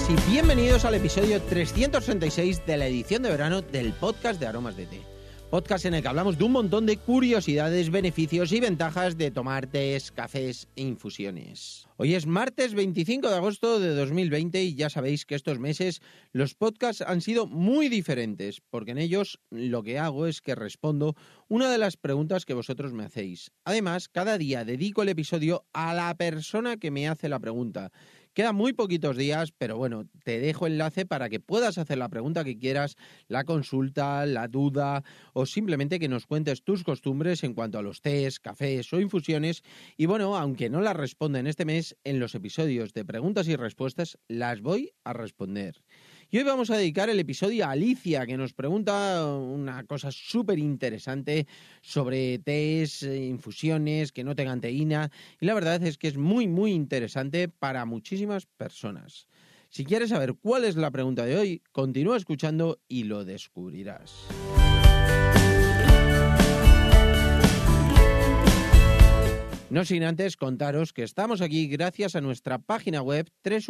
bienvenidas y bienvenidos al episodio 366 de la edición de verano del podcast de Aromas de Té. Podcast en el que hablamos de un montón de curiosidades, beneficios y ventajas de tomar tés, cafés e infusiones. Hoy es martes 25 de agosto de 2020 y ya sabéis que estos meses los podcasts han sido muy diferentes, porque en ellos lo que hago es que respondo una de las preguntas que vosotros me hacéis. Además, cada día dedico el episodio a la persona que me hace la pregunta. Quedan muy poquitos días, pero bueno, te dejo enlace para que puedas hacer la pregunta que quieras, la consulta, la duda o simplemente que nos cuentes tus costumbres en cuanto a los tés, cafés o infusiones. Y bueno, aunque no las responda en este mes, en los episodios de preguntas y respuestas las voy a responder. Y hoy vamos a dedicar el episodio a Alicia, que nos pregunta una cosa súper interesante sobre tés, infusiones que no tengan teína. Y la verdad es que es muy, muy interesante para muchísimas personas. Si quieres saber cuál es la pregunta de hoy, continúa escuchando y lo descubrirás. No sin antes contaros que estamos aquí gracias a nuestra página web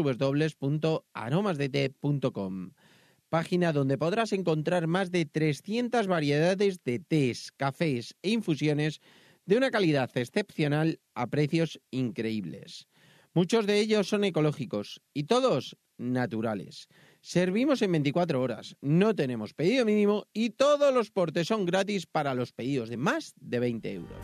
www.aromasdete.com, página donde podrás encontrar más de 300 variedades de tés, cafés e infusiones de una calidad excepcional a precios increíbles. Muchos de ellos son ecológicos y todos naturales. Servimos en 24 horas, no tenemos pedido mínimo y todos los portes son gratis para los pedidos de más de 20 euros.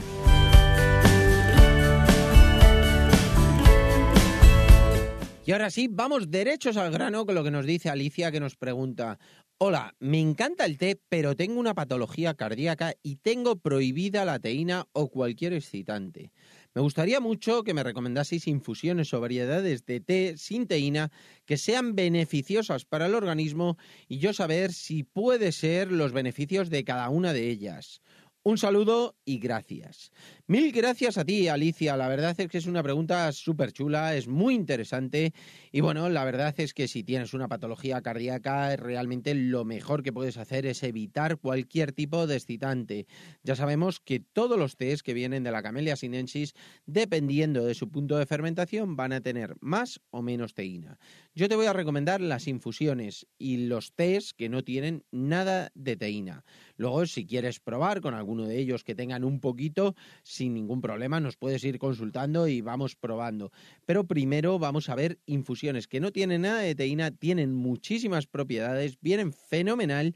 Y ahora sí, vamos derechos al grano con lo que nos dice Alicia, que nos pregunta: hola, me encanta el té, pero tengo una patología cardíaca y tengo prohibida la teína o cualquier excitante. Me gustaría mucho que me recomendaseis infusiones o variedades de té sin teína que sean beneficiosas para el organismo y yo saber si puede ser los beneficios de cada una de ellas. Un saludo y gracias. Mil gracias a ti, Alicia. La verdad es que es una pregunta súper chula, es muy interesante y bueno, la verdad es que si tienes una patología cardíaca, realmente lo mejor que puedes hacer es evitar cualquier tipo de excitante. Ya sabemos que todos los tés que vienen de la Camellia sinensis, dependiendo de su punto de fermentación, van a tener más o menos teína. Yo te voy a recomendar las infusiones y los tés que no tienen nada de teína. Luego, si quieres probar con alguno de ellos que tengan un poquito, sin ningún problema, nos puedes ir consultando y vamos probando. Pero primero vamos a ver infusiones que no tienen nada de teína, tienen muchísimas propiedades, vienen fenomenal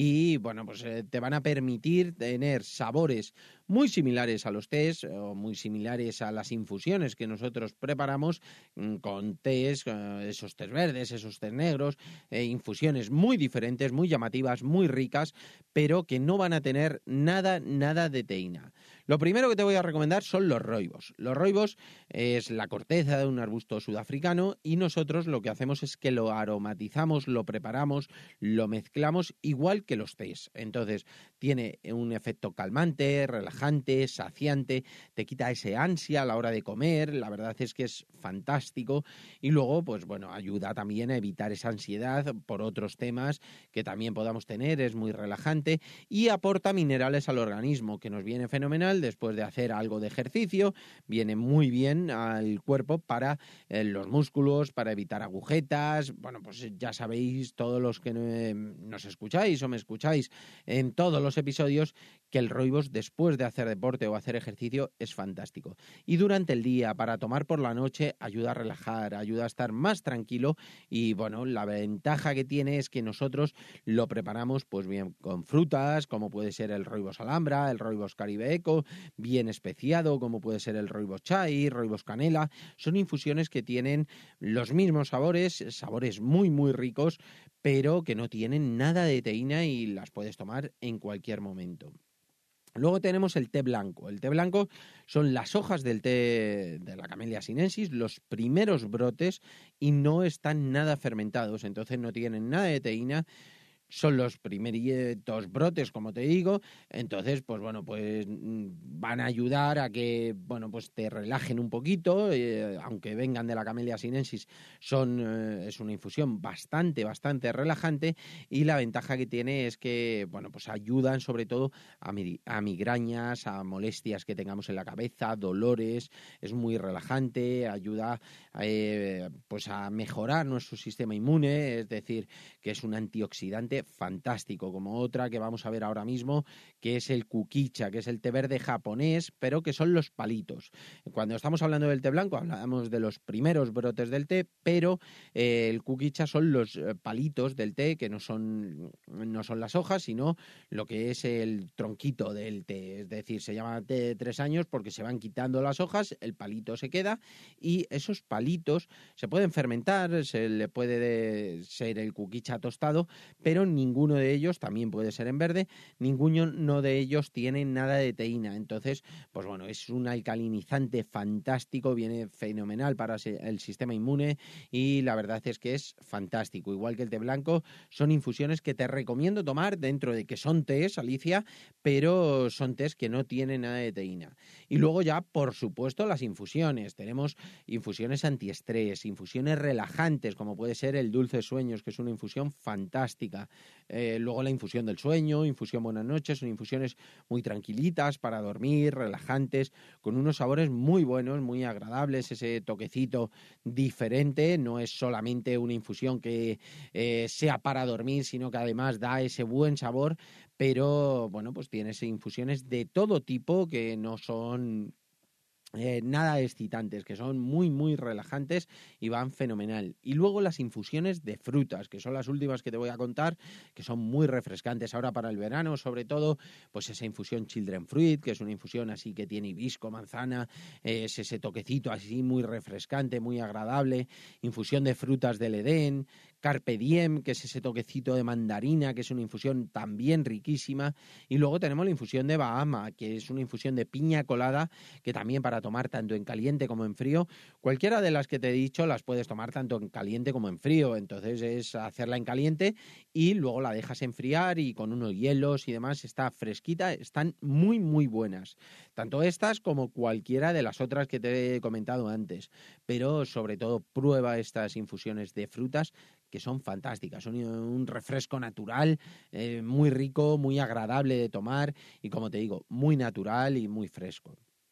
y bueno, pues te van a permitir tener sabores muy similares a los tés o muy similares a las infusiones que nosotros preparamos con tés, esos tés verdes, esos tés negros, infusiones muy diferentes, muy llamativas, muy ricas, pero que no van a tener nada de teína. Lo primero que te voy a recomendar son los roibos. Los roibos es la corteza de un arbusto sudafricano y nosotros lo que hacemos es que lo aromatizamos, lo preparamos, lo mezclamos igual que los tés. Entonces tiene un efecto calmante, relajante, saciante, te quita ese ansia a la hora de comer, la verdad es que es fantástico y luego pues bueno, ayuda también a evitar esa ansiedad por otros temas que también podamos tener, es muy relajante y aporta minerales al organismo, que nos viene fenomenal después de hacer algo de ejercicio, viene muy bien al cuerpo para los músculos, para evitar agujetas. Bueno, pues ya sabéis todos los que nos escucháis o me escucháis en todos los episodios que el roibos después de hacer deporte o hacer ejercicio es fantástico. Y durante el día, para tomar por la noche, ayuda a relajar, ayuda a estar más tranquilo y bueno, la ventaja que tiene es que nosotros lo preparamos pues bien con frutas, como puede ser el roibos alhambra, el roibos caribe eco, bien especiado, como puede ser el roibos chai, roibos canela. Son infusiones que tienen los mismos sabores, sabores muy muy ricos, pero que no tienen nada de teína y las puedes tomar en cualquier momento. Luego tenemos el té blanco. El té blanco son las hojas del té de la Camellia sinensis, los primeros brotes y no están nada fermentados, entonces no tienen nada de teína. son los primeritos brotes, como te digo. Entonces, pues bueno, pues van a ayudar a que, bueno, pues te relajen un poquito, aunque vengan de la Camellia sinensis, es una infusión bastante relajante, y la ventaja que tiene es que, bueno, pues ayudan sobre todo a migrañas, a molestias que tengamos en la cabeza, dolores. Es muy relajante, ayuda pues a mejorar nuestro sistema inmune, es decir, que es un antioxidante fantástico, como otra que vamos a ver ahora mismo, que es el kukicha, que es el té verde japonés, pero que son los palitos. Cuando estamos hablando del té blanco, hablamos de los primeros brotes del té, pero el kukicha son los palitos del té, que no son las hojas, sino lo que es el tronquito del té. Es decir, se llama té de 3 años porque se van quitando las hojas, el palito se queda, y esos palitos se pueden fermentar, se le puede ser el kukicha tostado, pero ninguno de ellos, también puede ser en verde, ninguno de ellos tiene nada de teína. Entonces, pues bueno, es un alcalinizante fantástico, viene fenomenal para el sistema inmune, y la verdad es que es fantástico. Igual que el té blanco, son infusiones que te recomiendo tomar, dentro de que son tés, Alicia, pero son tés que no tienen nada de teína. Y luego ya, por supuesto, las infusiones. Tenemos infusiones antiestrés, infusiones relajantes, como puede ser el Dulce Sueños, que es una infusión fantástica. Luego la infusión del sueño, infusión Buenas noches, son infusiones muy tranquilitas para dormir, relajantes, con unos sabores muy buenos, muy agradables, ese toquecito diferente. No es solamente una infusión que sea para dormir, sino que además da ese buen sabor, pero bueno, pues tienes infusiones de todo tipo que no son nada excitantes, que son muy relajantes y van fenomenal. Y luego las infusiones de frutas, que son las últimas que te voy a contar, que son muy refrescantes ahora para el verano, sobre todo pues esa infusión Children Fruit, que es una infusión así que tiene hibisco, manzana, es ese toquecito así muy refrescante, muy agradable. Infusión de frutas del Edén, Carpe Diem, que es ese toquecito de mandarina, que es una infusión también riquísima. Y luego tenemos la infusión de Bahama, que es una infusión de piña colada, que también para tomar tanto en caliente como en frío. Cualquiera de las que te he dicho las puedes tomar tanto en caliente como en frío. Entonces es hacerla en caliente y luego la dejas enfriar, y con unos hielos y demás está fresquita. Están muy buenas. Tanto estas como cualquiera de las otras que te he comentado antes. Pero sobre todo prueba estas infusiones de frutas, que son fantásticas, son un refresco natural, muy rico, muy agradable de tomar, y como te digo, muy natural y muy fresco.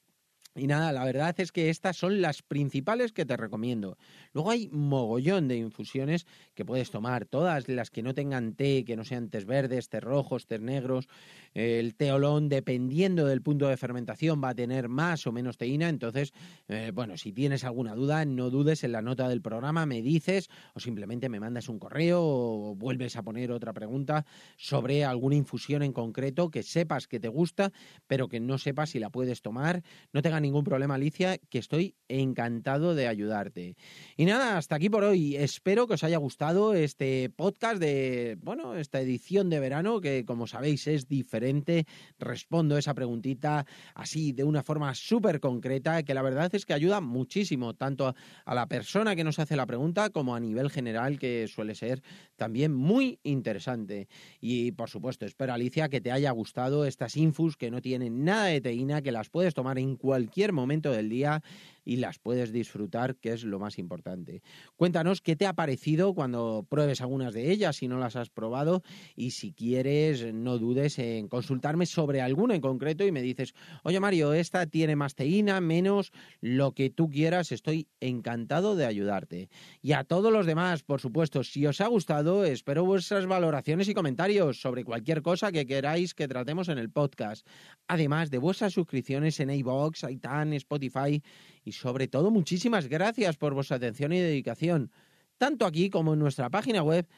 Y nada, la verdad es que estas son las principales que te recomiendo. Luego hay mogollón de infusiones que puedes tomar, todas las que no tengan té, que no sean tés verdes, tés rojos, tés negros. El té olón, dependiendo del punto de fermentación, va a tener más o menos teína. Entonces, bueno, si tienes alguna duda, no dudes, en la nota del programa me dices, o simplemente me mandas un correo o vuelves a poner otra pregunta sobre alguna infusión en concreto que sepas que te gusta, pero que no sepas si la puedes tomar. No tengas ningún problema, Alicia, que estoy encantado de ayudarte. Y nada, hasta aquí por hoy. Espero que os haya gustado este podcast de, bueno, esta edición de verano, que como sabéis es diferente. Respondo esa preguntita así de una forma súper concreta, que la verdad es que ayuda muchísimo, tanto a la persona que nos hace la pregunta como a nivel general, que suele ser también muy interesante. Y por supuesto, espero, Alicia, que te haya gustado estas infus que no tienen nada de teína, que las puedes tomar en cualquier momento del día y las puedes disfrutar, que es lo más importante. Cuéntanos qué te ha parecido cuando pruebes algunas de ellas, si no las has probado, y si quieres, no dudes en consultarme sobre alguna en concreto y me dices, oye Mario, esta tiene más teína, menos, lo que tú quieras. Estoy encantado de ayudarte. Y a todos los demás, por supuesto, si os ha gustado, espero vuestras valoraciones y comentarios sobre cualquier cosa que queráis que tratemos en el podcast, además de vuestras suscripciones en iVoox, iTunes, Spotify, y sobre todo muchísimas gracias por vuestra atención y dedicación, tanto aquí como en nuestra página web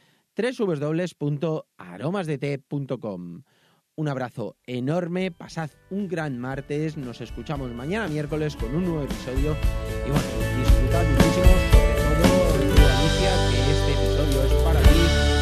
www.aromasdete.com. Un abrazo enorme, pasad un gran martes, nos escuchamos mañana miércoles con un nuevo episodio y bueno, disfrutad muchísimo, sobre todo, Alicia, que este episodio es para ti.